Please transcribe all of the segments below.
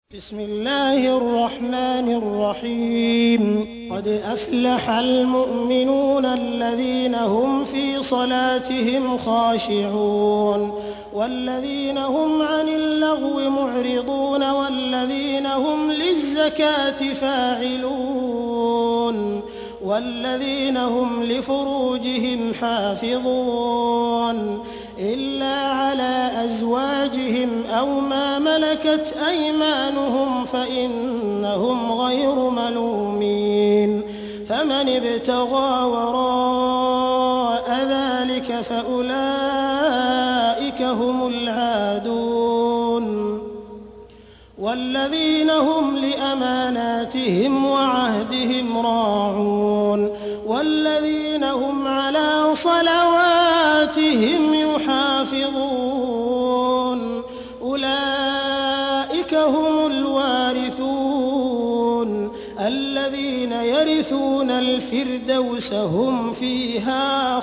بسم الله الرحمن الرحيم قد أفلح المؤمنون الذين هم في صلاتهم خاشعون والذين هم عن اللغو معرضون والذين هم للزكاة فاعلون والذين هم لفروجهم حافظون إلا على أزواجهم أو ما ملكت أيمانهم فإنهم غير ملومين فمن ابتغى وراء ذلك فأولئك هم العادون والذين هم لأماناتهم وعهدهم راعون والذين هم على صلواتهم يحافظون أولئك هم الوارثون الذين يرثون الفردوس هم فيها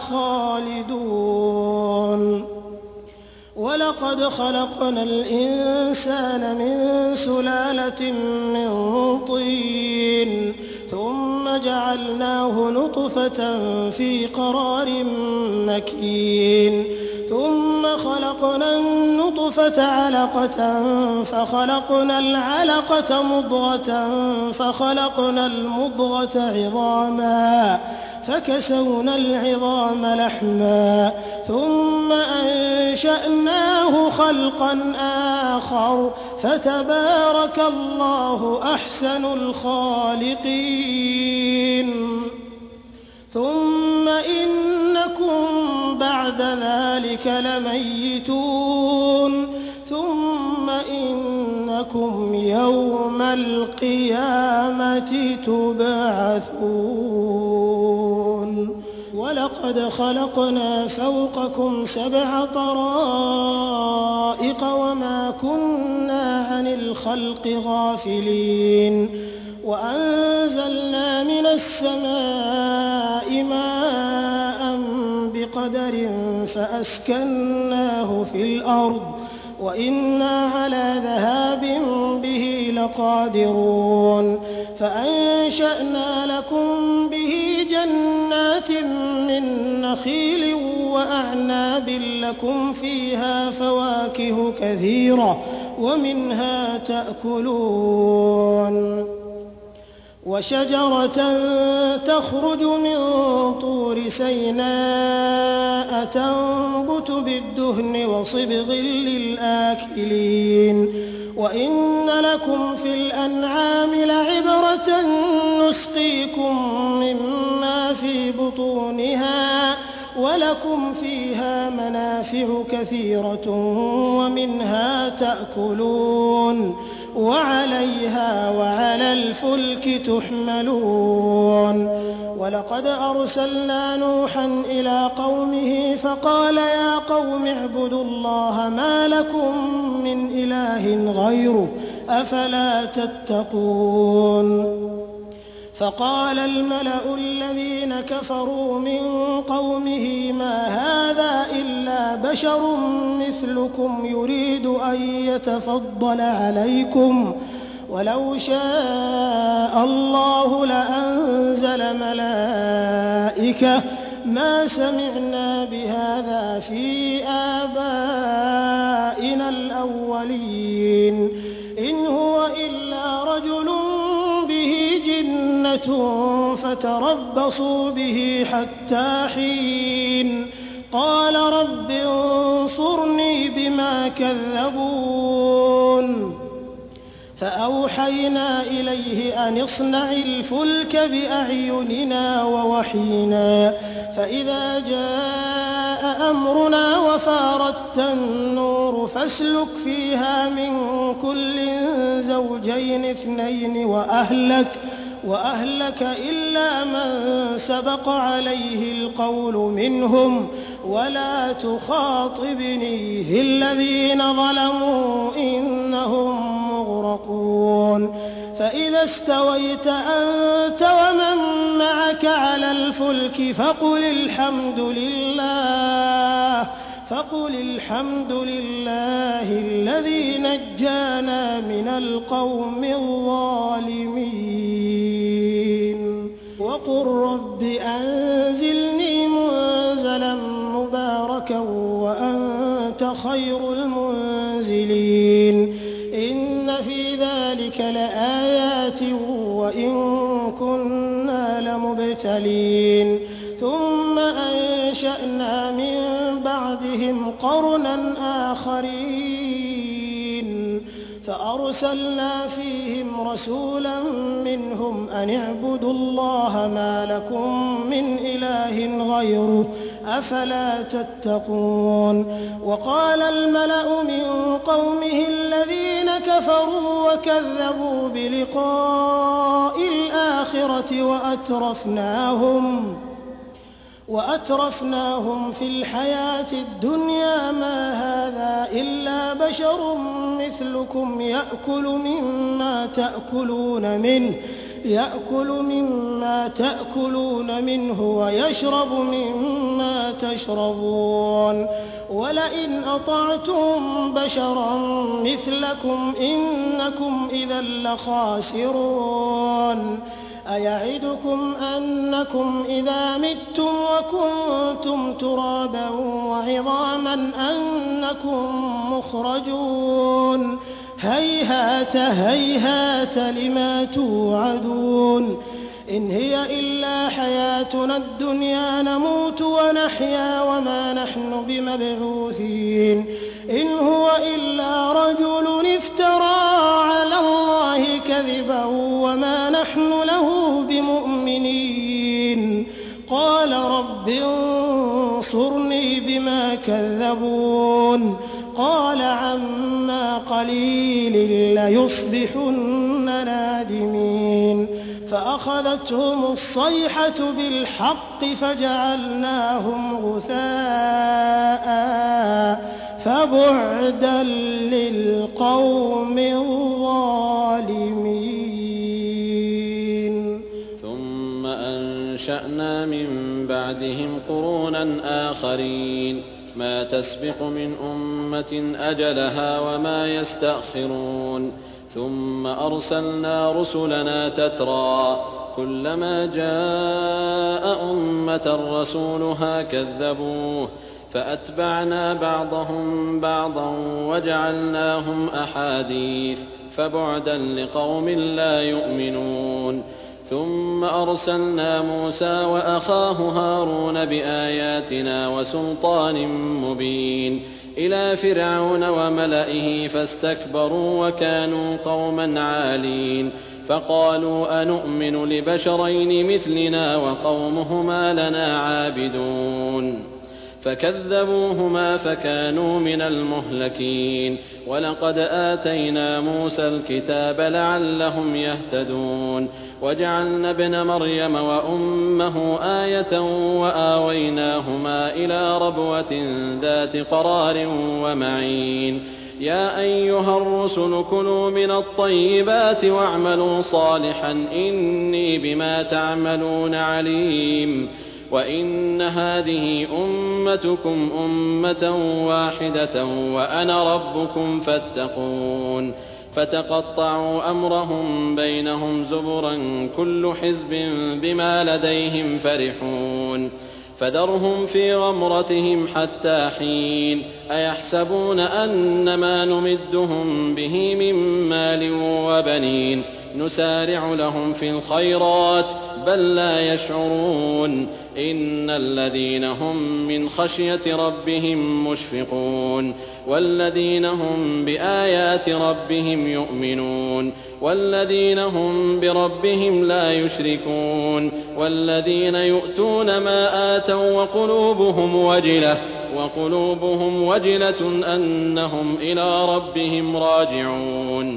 خالدون ولقد خلقنا الإنسان من سلالة من طين ثم جعلناه نطفة في قرار مكين ثم خلقنا النطفة علقة فخلقنا العلقة مضغة فخلقنا المضغة عظاما فكسونا العظام لحما ثم أنشأناه خلقا آخر فتبارك الله أحسن الخالقين ثم إنكم بعد ذلك لميتون ثم إنكم يوم القيامة تبعثون ولقد خلقنا فوقكم 7 طرائق وما كنا عن الخلق غافلين وأنزلنا من السماء ماء بقدر فأسكناه في الأرض وإنا على ذهاب به لقادرون فأنشأنا لكم به جنات من نخيل وأعناب لكم فيها فواكه كثيرة ومنها تأكلون وشجرة تخرج من طور سيناء تنبت بالدهن وصبغ للآكلين وإن لكم في الأنعام لعبرة نسقيكم مما في بطونها ولكم فيها منافع كثيرة ومنها تأكلون وعليها وعلى الفلك تحملون ولقد أرسلنا نوحا إلى قومه فقال يا قوم اعبدوا الله ما لكم من إله غيره أفلا تتقون فقال الملأ الذين كفروا من قومه ما هذا إلا بشر مثلكم يريد أن يتفضل عليكم ولو شاء الله لأنزل ملائكة ما سمعنا بهذا في آبائنا الأولين إن هو إلا رجل فتربصوا به حتى حين قال رب انصرني بما كذبون فأوحينا إليه أن اصنع الفلك بأعيننا ووحينا فإذا جاء أمرنا وفاردت النور فاسلك فيها من كل زوجين 2 وأهلك إلا من سبق عليه القول منهم ولا تخاطبني في الذين ظلموا إنهم مغرقون فإذا استويت أنت ومن معك على الفلك فقل الحمد لله فقل الحمد لله الذي نجانا من القوم الظالمين وقل رب أنزلني منزلا مباركا وأنت خير المنزلين إن في ذلك لآيات وإن كنا لمبتلين ثم أنشأنا من بعدهم قرنا آخرين فأرسلنا فيهم رسولا منهم أن اعبدوا الله ما لكم من إله غيره أفلا تتقون وقال الملأ من قومه الذين كفروا وكذبوا بلقاء الآخرة وأترفناهم في الحياة الدنيا ما هذا إلا بشر مثلكم يأكل مما تأكلون منه ويشرب مما تشربون ولئن أطعتم بشرا مثلكم إنكم إذا لخاسرون أيعدكم أنكم إذا متم وكنتم ترابا وعظاما أنكم مخرجون هيهات هيهات لما توعدون إن هي إلا حياتنا الدنيا نموت ونحيا وما نحن بمبعوثين إن هو إلا رجل افترى على الله كذبا وما نحن له بمؤمنين قال رب انصرني بما كذبون قال عما قليل ليصبحن نادمين فأخذتهم الصيحة بالحق فجعلناهم غثاء فبعدا للقوم الظالمين ثم أنشأنا من بعدهم قرونا آخرين ما تسبق من أمة أجلها وما يستأخرون ثم أرسلنا رسلنا تترى كلما جاء أمة رسولها كذبوه فأتبعنا بعضهم بعضا وجعلناهم أحاديث فبعدا لقوم لا يؤمنون ثم أرسلنا موسى وأخاه هارون بآياتنا وسلطان مبين إلى فرعون وملئه فاستكبروا وكانوا قوما عالين فقالوا أنؤمن لبشرين مثلنا وقومهما لنا عابدون فكذبوهما فكانوا من المهلكين ولقد آتينا موسى الكتاب لعلهم يهتدون وجعلنا ابن مريم وأمه آية وآويناهما إلى ربوة ذات قرار ومعين يا أيها الرسل كلوا من الطيبات واعملوا صالحا إني بما تعملون عليم وإن هذه أمتكم أمة واحدة وأنا ربكم فاتقون فتقطعوا أمرهم بينهم زبرا كل حزب بما لديهم فرحون فذرهم في غمرتهم حتى حين أيحسبون أن ما نمدهم به من مال وبنين نسارع لهم في الخيرات بل لا يشعرون إن الذين هم من خشية ربهم مشفقون والذين هم بآيات ربهم يؤمنون والذين هم بربهم لا يشركون والذين يؤتون ما آتوا وقلوبهم وجلة أنهم إلى ربهم راجعون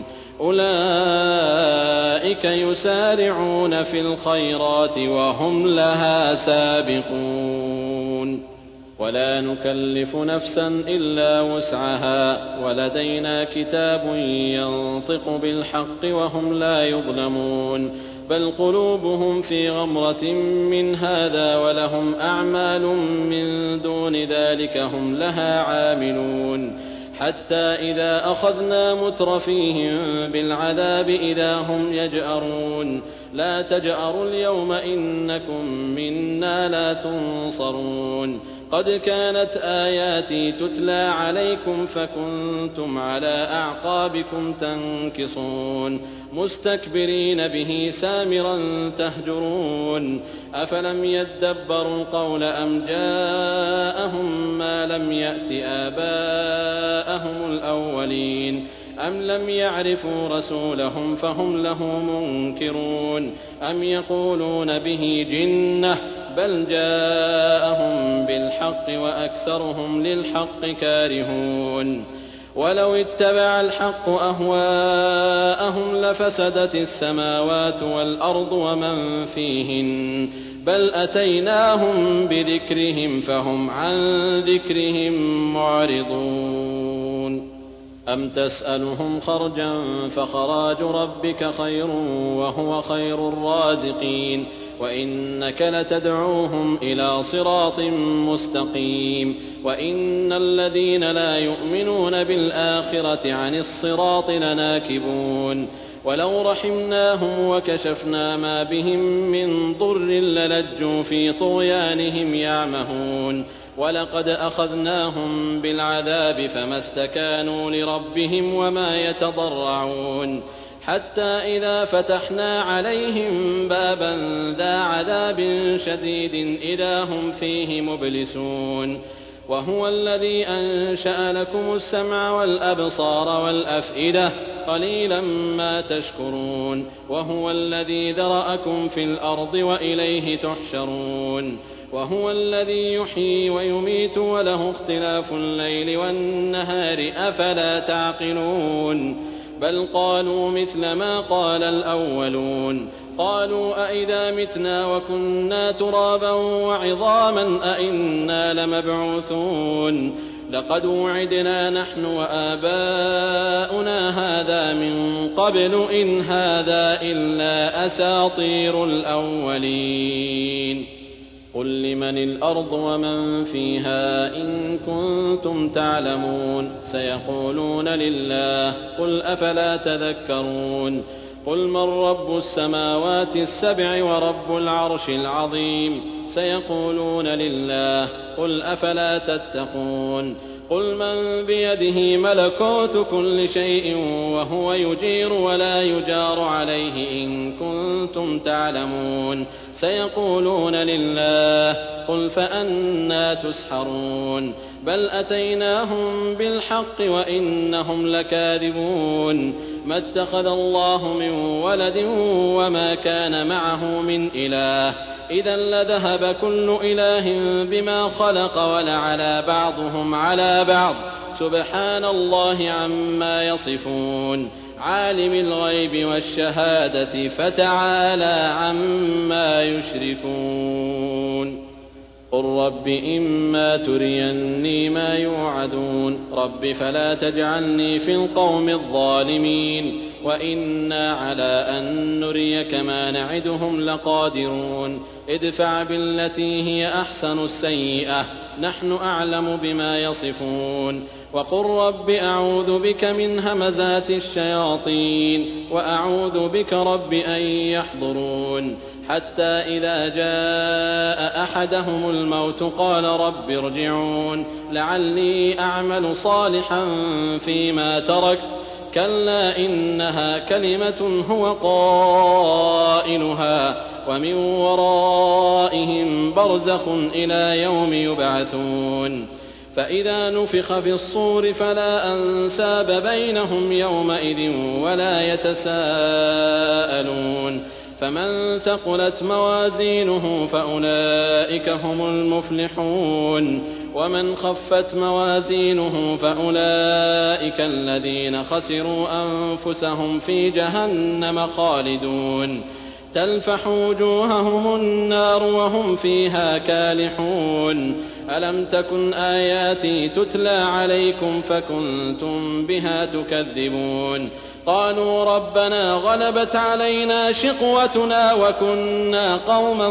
أولئك يسارعون في الخيرات وهم لها سابقون ولا نكلف نفسا إلا وسعها ولدينا كتاب ينطق بالحق وهم لا يظلمون بل قلوبهم في غمرة من هذا ولهم أعمال من دون ذلك هم لها عاملون حتى إذا أخذنا مترفيهم بالعذاب إذا هم يجأرون لا تجأروا اليوم إنكم منا لا تنصرون قد كانت آياتي تتلى عليكم فكنتم على أعقابكم تنكصون مستكبرين به سامرا تهجرون أفلم يدبروا القول أم جاءهم ما لم يأت آباءهم الأولين أم لم يعرفوا رسولهم فهم له منكرون أم يقولون به جنة بل جاءهم بالحق وأكثرهم للحق كارهون ولو اتبع الحق أهواءهم لفسدت السماوات والأرض ومن فيهن بل أتيناهم بذكرهم فهم عن ذكرهم معرضون أم تسألهم خرجا فخراج ربك خير وهو خير الرازقين وإنك لتدعوهم إلى صراط مستقيم وإن الذين لا يؤمنون بالآخرة عن الصراط لناكبون ولو رحمناهم وكشفنا ما بهم من ضر للجوا في طغيانهم يعمهون ولقد أخذناهم بالعذاب فما استكانوا لربهم وما يتضرعون حتى إذا فتحنا عليهم بابا ذا عذاب شديد إذا هم فيه مبلسون وهو الذي أنشأ لكم السمع والأبصار والأفئدة قليلا ما تشكرون وهو الذي ذرأكم في الأرض وإليه تحشرون وهو الذي يحيي ويميت وله اختلاف الليل والنهار أفلا تعقلون بل قالوا مثل ما قال الأولون قالوا أئذا متنا وكنا ترابا وعظاما أئنا لمبعوثون لقد وعدنا نحن وآباؤنا هذا من قبل إن هذا إلا أساطير الأولين قل لمن الأرض ومن فيها إن كنتم تعلمون سيقولون لله قل أفلا تذكرون قل من رب السماوات السبع ورب العرش العظيم سيقولون لله قل أفلا تتقون قل من بيده ملكوت كل شيء وهو يجير ولا يجار عليه إن كنتم تعلمون سيقولون لله قل فأنى تسحرون بل أتيناهم بالحق وإنهم لكاذبون ما اتخذ الله من ولد وما كان معه من إله إذا لذهب كل إله بما خلق ولعلى بعضهم على بعض سبحان الله عما يصفون عالم الغيب والشهادة فتعالى عما يشركون قل رب إما تريني ما يوعدون رب فلا تجعلني في القوم الظالمين وإنا على أن نريك ما نعدهم لقادرون ادفع بالتي هي أحسن السيئة نحن أعلم بما يصفون وقل رب أعوذ بك من همزات الشياطين وأعوذ بك رب أن يحضرون حتى إذا جاء أحدهم الموت قال رب ارجعون لعلي أعمل صالحا فيما تركت كلا إنها كلمة هو قائلها ومن ورائهم برزخ إلى يوم يبعثون فإذا نفخ في الصور فلا أنساب بينهم يومئذ ولا يتساءلون فمن ثقلت موازينه فأولئك هم المفلحون ومن خفت موازينه فأولئك الذين خسروا أنفسهم في جهنم خالدون تلفح وجوههم النار وهم فيها كالحون ألم تكن آياتي تتلى عليكم فكنتم بها تكذبون قالوا ربنا غلبت علينا شقوتنا وكنا قوما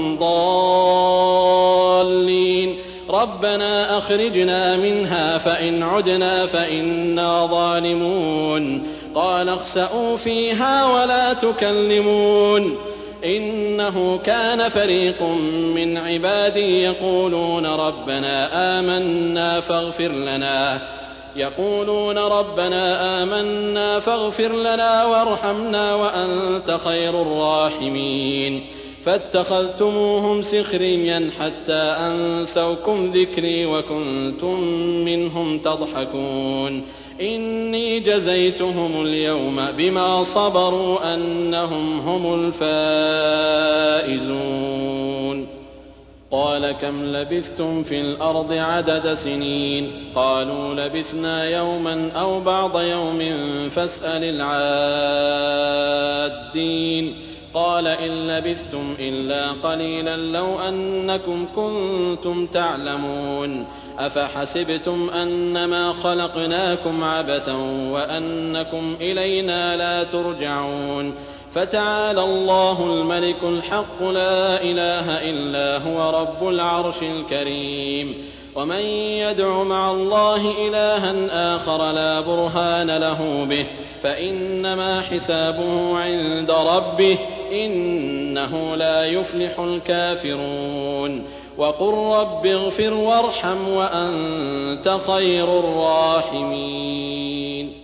ضالين ربنا أخرجنا منها فإن عدنا فإنا ظالمون قال اخسئوا فيها ولا تكلمون إنه كان فريق من عبادي يقولون ربنا آمنا فاغفر لنا وارحمنا وأنت خير الراحمين فاتخذتموهم سخريا حتى أنسوكم ذكري وكنتم منهم تضحكون إني جزيتهم اليوم بما صبروا أنهم هم الفائزون قال كم لبثتم في الأرض عدد سنين قالوا لبثنا يوما أو بعض يوم فاسأل العادين قال إن لبثتم إلا قليلا لو أنكم كنتم تعلمون أفحسبتم أنما خلقناكم عبثا وأنكم إلينا لا ترجعون فتعالى الله الملك الحق لا إله إلا هو رب العرش الكريم ومن يدع مع الله إلها آخر لا برهان له به فإنما حسابه عند ربه إنه لا يفلح الكافرون وقل رب اغفر وارحم وأنت خير الراحمين